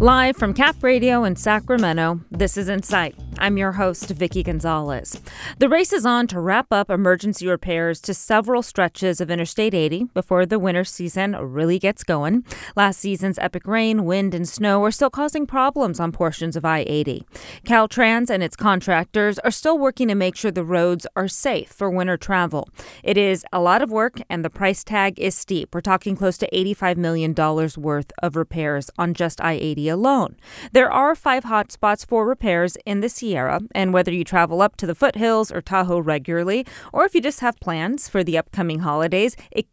Live from Cap Radio in Sacramento, this is Insight. I'm your host, Vicky Gonzalez. The race is on to wrap up emergency repairs to several stretches of Interstate 80 before the winter season really gets going. Last season's epic rain, wind, and snow are still causing problems on portions of I-80. Caltrans and its contractors are still working to make sure the roads are safe for winter travel. It is a lot of work, and the price tag is steep. We're talking close to $85 million worth of repairs on just I-80 alone. There are 5 hotspots for repairs in the Sierra, and whether you travel up to the foothills or Tahoe regularly, or if you just have plans for the upcoming holidays, it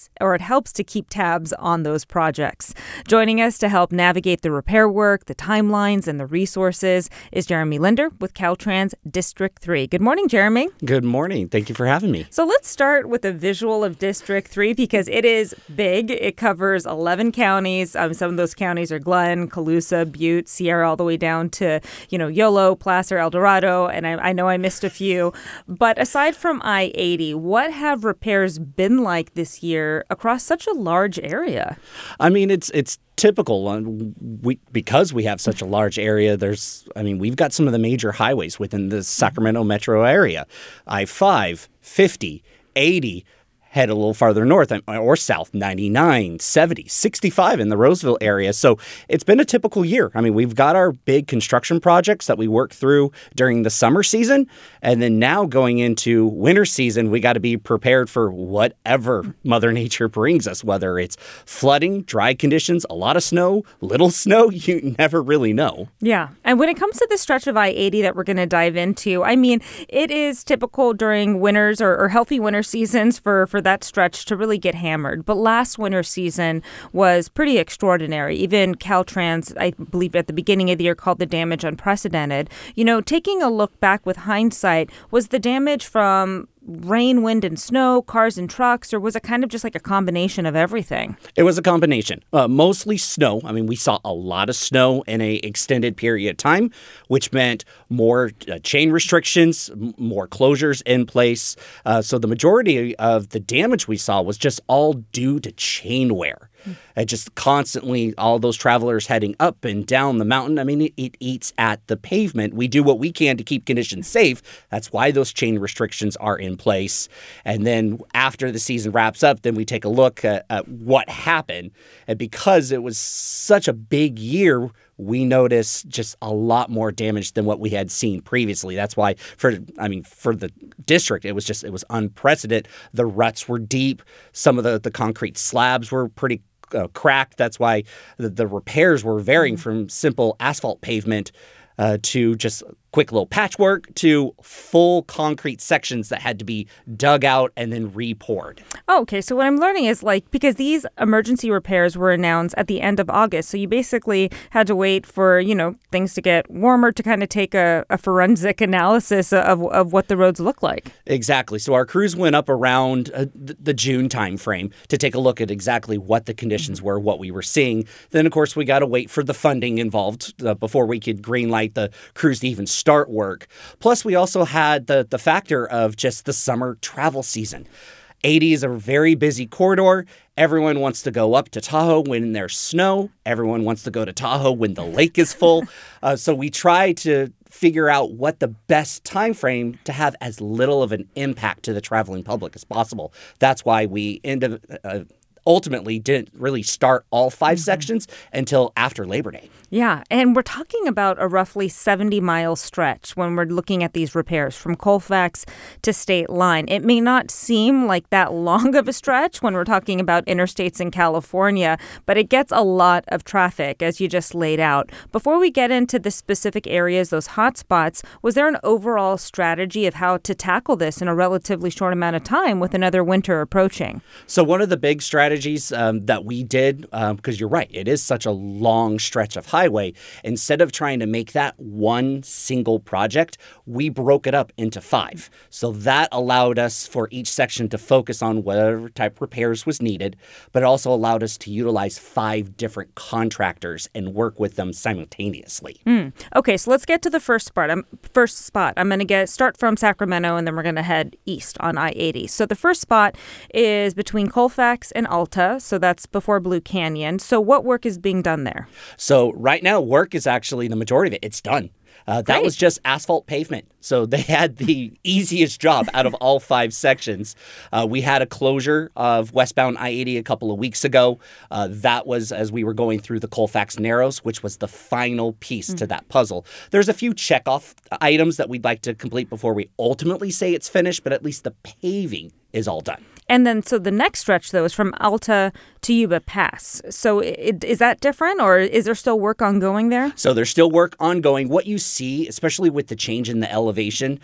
helps to keep tabs on those projects. Joining us to help navigate the repair work, the timelines, and the resources is Jeremy Linder with Caltrans District 3. Good morning, Jeremy. Good morning. Thank you for having me. So let's start with a visual of District 3 because it is big. It covers 11 counties. Some of those counties are Glenn, Colusa, Butte, Sierra, all the way down to, Yolo, Placer, El Dorado, and I know I missed a few. But aside from I-80, what have repairs been like this year across such a large area? I mean, it's typical. Because we have such a large area, we've got some of the major highways within the Sacramento metro area. I-5, 50, 80, head a little farther north or south, 99, 70, 65 in the Roseville area. So it's been a typical year. I mean, we've got our big construction projects that we work through during the summer season. And then now going into winter season, we got to be prepared for whatever Mother Nature brings us, whether it's flooding, dry conditions, a lot of snow, little snow, you never really know. Yeah. And when it comes to the stretch of I-80 that we're going to dive into, I mean, it is typical during winters or healthy winter seasons for that stretch to really get hammered. But last winter season was pretty extraordinary. Even Caltrans, I believe at the beginning of the year, called the damage unprecedented. Taking a look back with hindsight, was the damage from rain, wind, and snow, cars and trucks, or was it kind of just like a combination of everything? It was a combination. Mostly snow. I mean, we saw a lot of snow in an extended period of time, which meant more chain restrictions, more closures in place. So the majority of the damage we saw was just all due to chain wear. And just constantly all those travelers heading up and down the mountain. I mean, it eats at the pavement. We do what we can to keep conditions safe. That's why those chain restrictions are in place. And then after the season wraps up, then we take a look at what happened. And because it was such a big year, we noticed just a lot more damage than what we had seen previously. That's why for the district, it was unprecedented. The ruts were deep. Some of the concrete slabs were pretty cracked. That's why the repairs were varying from simple asphalt pavement to just quick little patchwork to full concrete sections that had to be dug out and then re-poured. Oh, okay. So what I'm learning is because these emergency repairs were announced at the end of August, so you basically had to wait for, things to get warmer to kind of take a forensic analysis of what the roads look like. Exactly. So our crews went up around the June timeframe to take a look at exactly what the conditions were, what we were seeing. Then, of course, we got to wait for the funding involved before we could greenlight the crews to even start work. Plus, we also had the factor of just the summer travel season. 80 is a very busy corridor. Everyone wants to go up to Tahoe when there's snow. Everyone wants to go to Tahoe when the lake is full. So we try to figure out what the best time frame to have as little of an impact to the traveling public as possible. That's why we ultimately didn't really start all 5 sections until after Labor Day. Yeah, and we're talking about a roughly 70-mile stretch when we're looking at these repairs from Colfax to State Line. It may not seem like that long of a stretch when we're talking about interstates in California, but it gets a lot of traffic, as you just laid out. Before we get into the specific areas, those hot spots, was there an overall strategy of how to tackle this in a relatively short amount of time with another winter approaching? So one of the big strategies that we did, because you're right, it is such a long stretch of highway, instead of trying to make that one single project, we broke it up into 5. So that allowed us for each section to focus on whatever type of repairs was needed, but it also allowed us to utilize 5 different contractors and work with them simultaneously. Okay, so let's get to the first spot. I'm going to start from Sacramento, and then we're going to head east on I-80. So the first spot is between Colfax and Alta, so that's before Blue Canyon. So what work is being done there? So right right now, work is actually the majority of it. It's done. That was just asphalt pavement. So they had the easiest job out of all 5 sections. We had a closure of westbound I-80 a couple of weeks ago. That was as we were going through the Colfax Narrows, which was the final piece to that puzzle. There's a few checkoff items that we'd like to complete before we ultimately say it's finished, but at least the paving is all done. And then, so the next stretch, though, is from Alta to Yuba Pass. So is that different, or is there still work ongoing there? So there's still work ongoing. What you see, especially with the change in the elevation,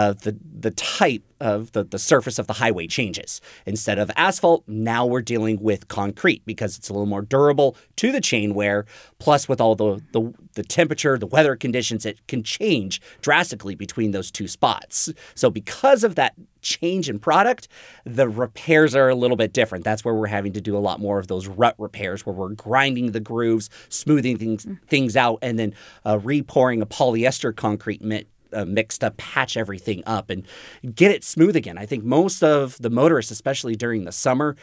the type of the surface of the highway changes. Instead of asphalt, now we're dealing with concrete because it's a little more durable to the chain wear. Plus, with all the temperature, the weather conditions, it can change drastically between those 2 spots. So because of that change in product, the repairs are a little bit different. That's where we're having to do a lot more of those rut repairs where we're grinding the grooves, smoothing things out, and then re-pouring a polyester concrete mix to patch everything up and get it smooth again. I think most of the motorists, especially during the summer,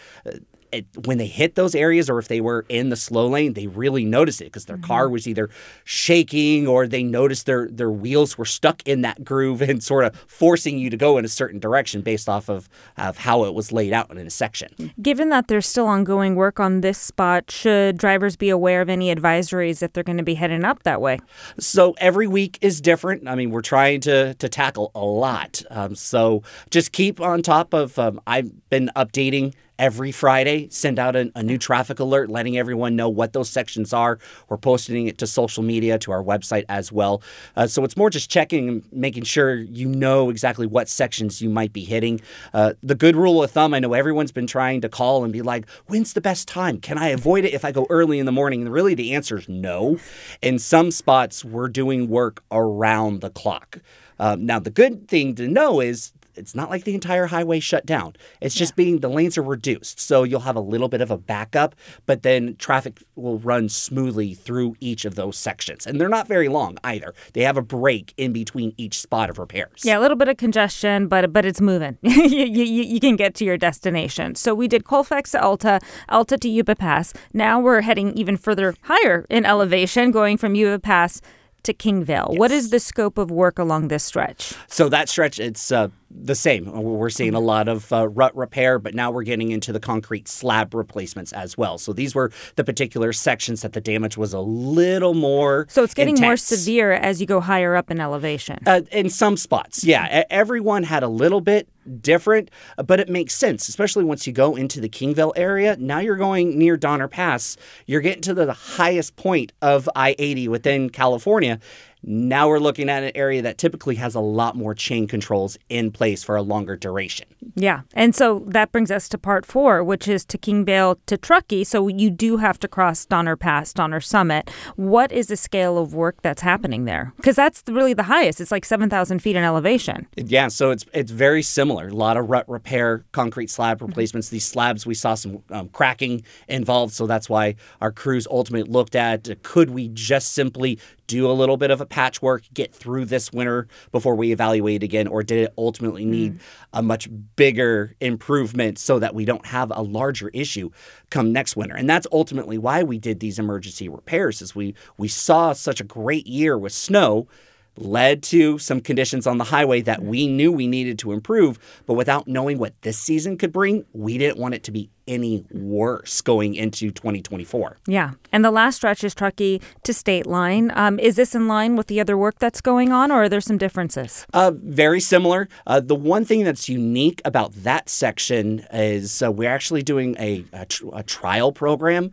when they hit those areas or if they were in the slow lane, they really noticed it because their car was either shaking or they noticed their wheels were stuck in that groove and sort of forcing you to go in a certain direction based off of how it was laid out in a section. Given that there's still ongoing work on this spot, should drivers be aware of any advisories if they're going to be heading up that way? So every week is different. I mean, we're trying to tackle a lot. So just keep on top of, I've been updating every Friday, send out a new traffic alert, letting everyone know what those sections are. We're posting it to social media, to our website as well. So it's more just checking and making sure you know exactly what sections you might be hitting. The good rule of thumb, I know everyone's been trying to call and be like, when's the best time? Can I avoid it if I go early in the morning? And really the answer is no. In some spots, we're doing work around the clock. Now, the good thing to know is it's not like the entire highway shut down. It's just the lanes are reduced. So you'll have a little bit of a backup, but then traffic will run smoothly through each of those sections. And they're not very long either. They have a break in between each spot of repairs. Yeah, a little bit of congestion, but it's moving. you can get to your destination. So we did Colfax to Alta, Alta to Yuba Pass. Now we're heading even further higher in elevation, going from Yuba Pass to Kingvale. Yes. What is the scope of work along this stretch? So that stretch, it's the same. We're seeing a lot of rut repair, but now we're getting into the concrete slab replacements as well. So these were the particular sections that the damage was a little more So it's getting intense. more severe as you go higher up in elevation. In some spots, yeah. Everyone had a little bit different, but it makes sense, especially once you go into the Kingvale area. Now you're going near Donner Pass. You're getting to the highest point of I-80 within California. Now we're looking at an area that typically has a lot more chain controls in place for a longer duration. Yeah. And so that brings us to part 4, which is to Kingvale to Truckee. So you do have to cross Donner Pass, Donner Summit. What is the scale of work that's happening there? Because that's really the highest. It's like 7,000 feet in elevation. Yeah, so it's very similar. A lot of rut repair, concrete slab replacements. These slabs, we saw some cracking involved. So that's why our crews ultimately looked at, could we just simply do a little bit of a patchwork, get through this winter before we evaluate again, or did it ultimately need a much bigger improvement so that we don't have a larger issue come next winter? And that's ultimately why we did these emergency repairs, is we saw such a great year with snow, led to some conditions on the highway that we knew we needed to improve, but without knowing what this season could bring, we didn't want it to be any worse going into 2024. Yeah. And the last stretch is Truckee to State Line. Is this in line with the other work that's going on, or are there some differences? Very similar. The one thing that's unique about that section is we're actually doing a trial program.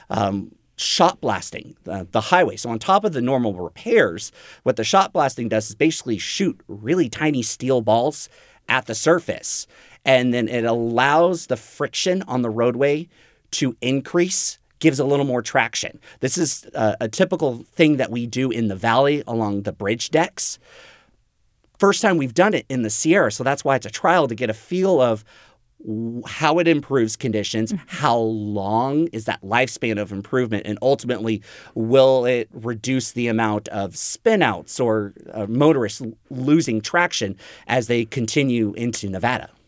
Shot blasting the highway. So on top of the normal repairs, what the shot blasting does is basically shoot really tiny steel balls at the surface. And then it allows the friction on the roadway to increase, gives a little more traction. This is a typical thing that we do in the valley along the bridge decks. First time we've done it in the Sierra, so that's why it's a trial, to get a feel of how it improves conditions, how long is that lifespan of improvement, and ultimately, will it reduce the amount of spinouts or motorists losing traction as they continue into Nevada?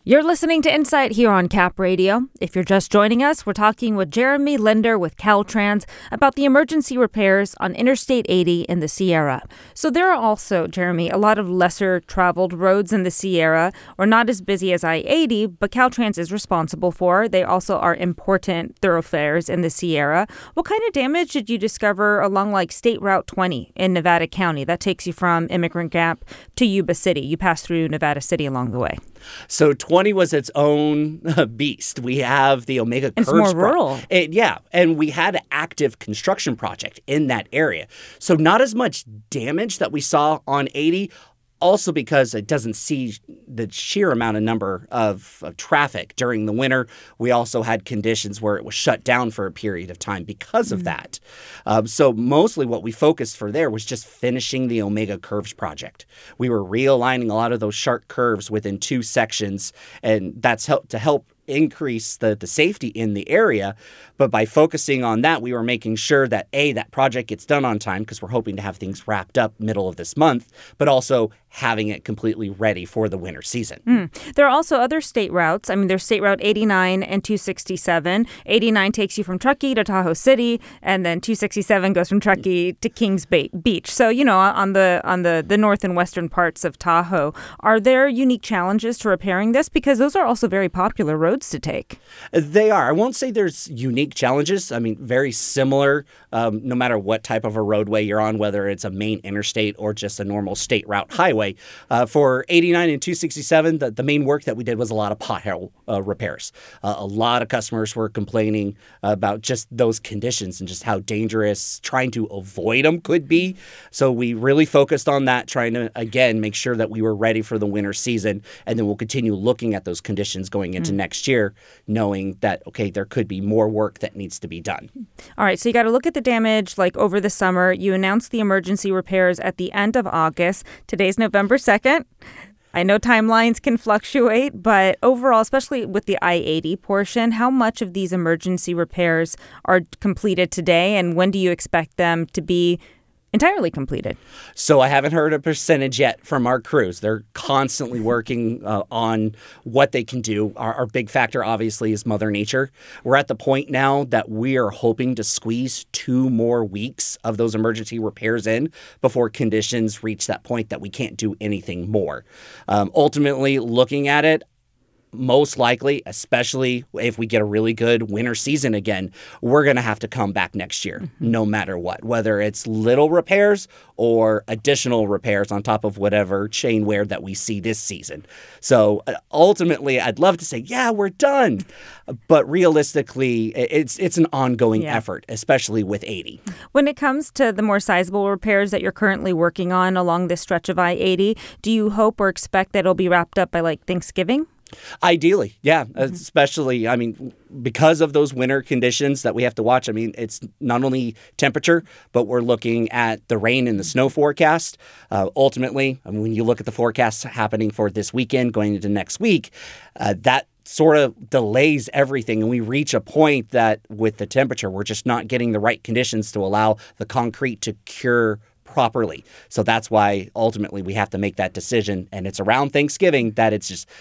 You're listening to Insight here on Cap Radio. If you're just joining us, we're talking with Jeremy Linder with Caltrans about the emergency repairs on Interstate 80 in the Sierra. So there are also, Jeremy, a lot of lesser traveled roads in the Sierra, or not as busy as I-80, but Caltrans is responsible for. They also are important thoroughfares in the Sierra. What kind of damage did you discover along like State Route 20 in Nevada County? That takes you from Immigrant Gap to Yuba City. You pass through Nevada City along the way. So 20 was its own beast. We have the Omega Curves. It's more rural. And we had an active construction project in that area. So not as much damage that we saw on 80, also because it doesn't see the sheer amount of number of traffic during the winter. We also had conditions where it was shut down for a period of time because of that. So mostly what we focused for there was just finishing the Omega Curves project. We were realigning a lot of those sharp curves within two sections, and that's to help increase the safety in the area. But by focusing on that, we were making sure that, A, that project gets done on time because we're hoping to have things wrapped up middle of this month, but also having it completely ready for the winter season. There are also other state routes. I mean, there's State Route 89 and 267. 89 takes you from Truckee to Tahoe City, and then 267 goes from Truckee to Kings Beach. So, you know, on the north and western parts of Tahoe. Are there unique challenges to repairing this? Because those are also very popular roads to take. They are. I won't say there's unique challenges. I mean, very similar, no matter what type of a roadway you're on, whether it's a main interstate or just a normal state route highway. For 89 and 267, the main work that we did was a lot of pothole repairs. A lot of customers were complaining about just those conditions and just how dangerous trying to avoid them could be. So we really focused on that, trying to, again, make sure that we were ready for the winter season. And then we'll continue looking at those conditions going into next year, knowing that, okay, there could be more work that needs to be done. All right, so you got to look at the damage like over the summer. You announced the emergency repairs at the end of August. Today's November 2nd. I know timelines can fluctuate, but overall, especially with the I-80 portion, how much of these emergency repairs are completed today, and when do you expect them to be entirely completed? So I haven't heard a percentage yet from our crews. They're constantly working on what they can do. Our big factor, obviously, is Mother Nature. We're at the point now that we are hoping to squeeze 2 more weeks of those emergency repairs in before conditions reach that point that we can't do anything more. Ultimately, looking at it, most likely, especially if we get a really good winter season again, we're going to have to come back next year, no matter what, whether it's little repairs or additional repairs on top of whatever chain wear that we see this season. So ultimately, I'd love to say, yeah, we're done. But realistically, it's an ongoing effort, especially with 80. When it comes to the more sizable repairs that you're currently working on along this stretch of I-80, do you hope or expect that it'll be wrapped up by like Thanksgiving? Ideally, yeah, especially, I mean, because of those winter conditions that we have to watch. I mean, it's not only temperature, but we're looking at the rain and the snow forecast. Ultimately, I mean, when you look at the forecasts happening for this weekend, going into next week, that sort of delays everything. And we reach a point that with the temperature, we're just not getting the right conditions to allow the concrete to cure properly. So that's why ultimately we have to make that decision. And it's around Thanksgiving that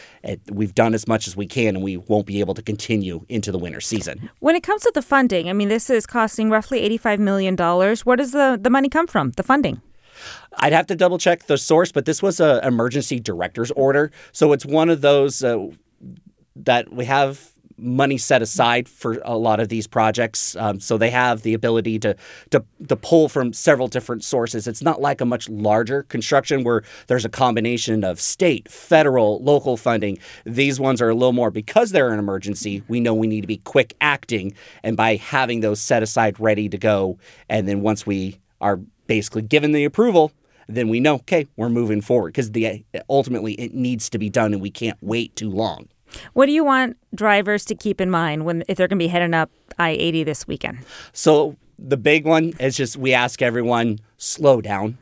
we've done as much as we can, and we won't be able to continue into the winter season. When it comes to the funding, I mean, this is costing roughly $85 million. Where does the money come from, the funding? I'd have to double check the source, but this was an emergency director's order. So it's one of those that we have money set aside for a lot of these projects. So they have the ability to pull from several different sources. It's not like a much larger construction where there's a combination of state, federal, local funding. These ones are a little more, because they're an emergency, we know we need to be quick acting. And by having those set aside ready to go, and then once we are basically given the approval, then we know, okay, we're moving forward, because ultimately it needs to be done and we can't wait too long. What do you want drivers to keep in mind if they're going to be heading up I-80 this weekend? So the big one is just we ask everyone, slow down,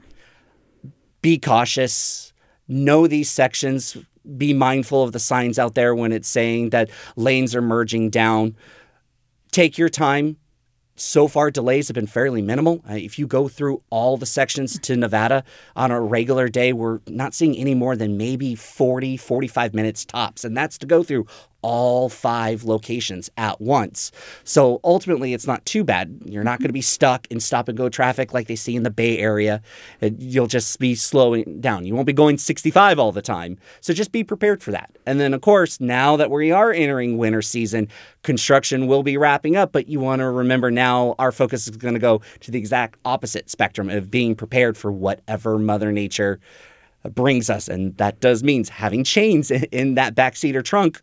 be cautious, know these sections, be mindful of the signs out there when it's saying that lanes are merging down. Take your time. So far, delays have been fairly minimal. If you go through all the sections to Nevada on a regular day, we're not seeing any more than maybe 40, 45 minutes tops. And that's to go through all 5 locations at once. So ultimately, it's not too bad. You're not going to be stuck in stop-and-go traffic like they see in the Bay Area. You'll just be slowing down. You won't be going 65 all the time. So just be prepared for that. And then, of course, now that we are entering winter season, construction will be wrapping up. But you want to remember now our focus is going to go to the exact opposite spectrum of being prepared for whatever Mother Nature brings us. And that does mean having chains in that backseat or trunk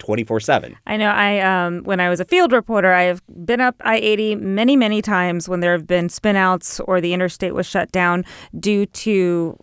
24/7. I know. When I was a field reporter, I have been up I-80 many, many times when there have been spinouts or the interstate was shut down due to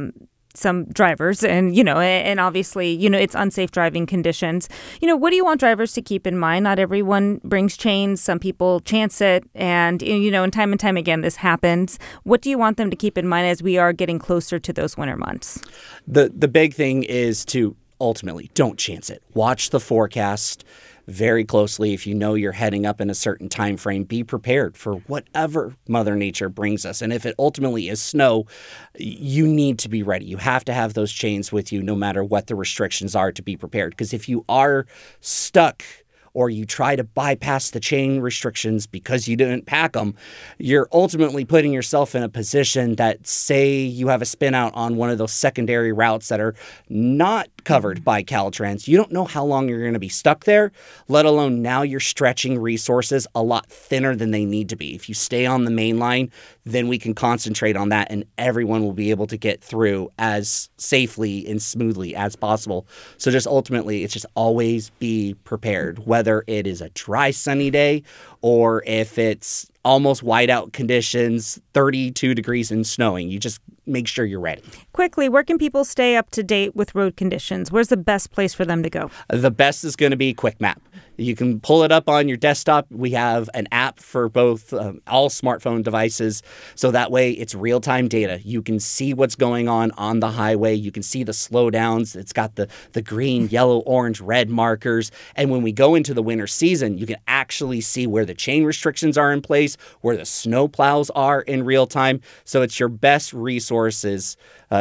some drivers and obviously, it's unsafe driving conditions. What do you want drivers to keep in mind? Not everyone brings chains. Some people chance it. And time and time again, this happens. What do you want them to keep in mind as we are getting closer to those winter months? The big thing is to ultimately, don't chance it. Watch the forecast very closely. If you know you're heading up in a certain time frame, be prepared for whatever Mother Nature brings us. And if it ultimately is snow, you need to be ready. You have to have those chains with you no matter what the restrictions are to be prepared. Because if you are stuck or you try to bypass the chain restrictions because you didn't pack them, you're ultimately putting yourself in a position that, say you have a spin out on one of those secondary routes that are not covered by Caltrans, you don't know how long you're going to be stuck there, let alone now you're stretching resources a lot thinner than they need to be. If you stay on the main line, then we can concentrate on that and everyone will be able to get through as safely and smoothly as possible. So just ultimately, it's just always be prepared, whether it is a dry, sunny day or if it's almost whiteout conditions, 32 degrees and snowing. You just make sure you're ready. Quickly, where can people stay up to date with road conditions? Where's the best place for them to go? The best is going to be QuickMap. You can pull it up on your desktop. We have an app for both all smartphone devices. So that way it's real-time data. You can see what's going on the highway. You can see the slowdowns. It's got the green, yellow, orange, red markers. And when we go into the winter season, you can actually see where the chain restrictions are in place, where the snow plows are in real time. So it's your best resources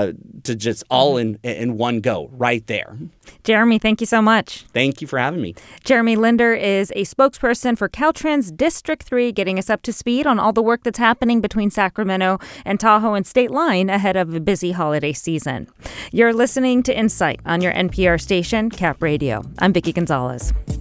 to just all in one go right there. Jeremy, thank you so much. Thank you for having me. Jeremy Linder is a spokesperson for Caltrans District 3, getting us up to speed on all the work that's happening between Sacramento and Tahoe and State Line ahead of a busy holiday season. You're listening to Insight on your NPR station, Cap Radio. I'm Vicki Gonzalez.